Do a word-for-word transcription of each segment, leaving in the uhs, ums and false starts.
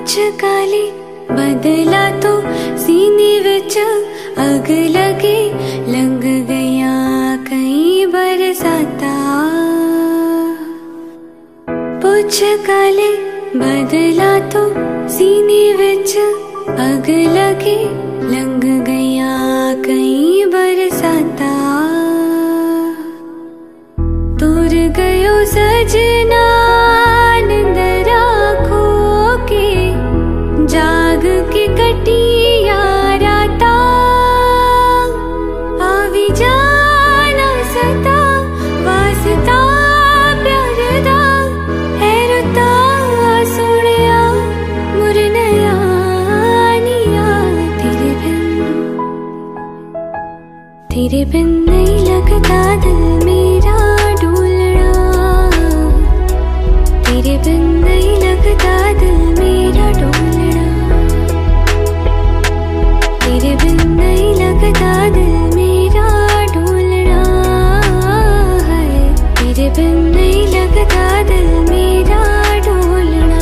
पुछ काली बदला तो सीने विच अग लगे लंघ गया कई बरसाता। पुछ काले बदला तो सीने विच अग लगे लंघ गया कई बरसाता। तुर गयो सजना निंदरा खो के जाग के कटिया राता। आवी जाना सता वास्ता प्यार दा है रुता सुनिया मुरनया निया। तेरे बिन तेरे बिन नहीं लगता दिल मेरा डोलना। तेरे बिन नहीं लगता दिल मेरा डोलना। तेरे बिन नहीं लगता दिल मेरा डोलना है। तेरे बिन नहीं लगता दिल मेरा डोलना।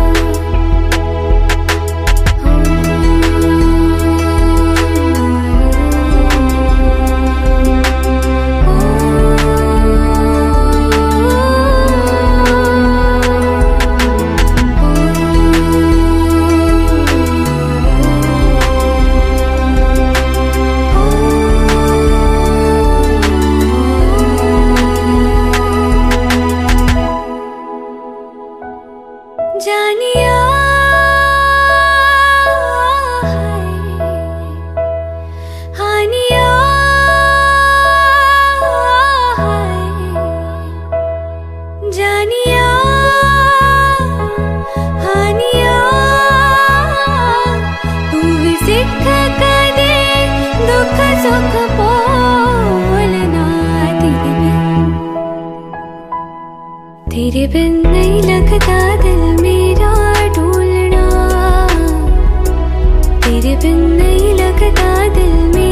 जानिया हानिया जानिया हानिया। तू भी सिख कदे दुख सुख बोलना। तेरे बिन तेरे बिन नहीं लगता दिल मेरा डोलना। तेरे बिन नहीं लगता दिल मेरा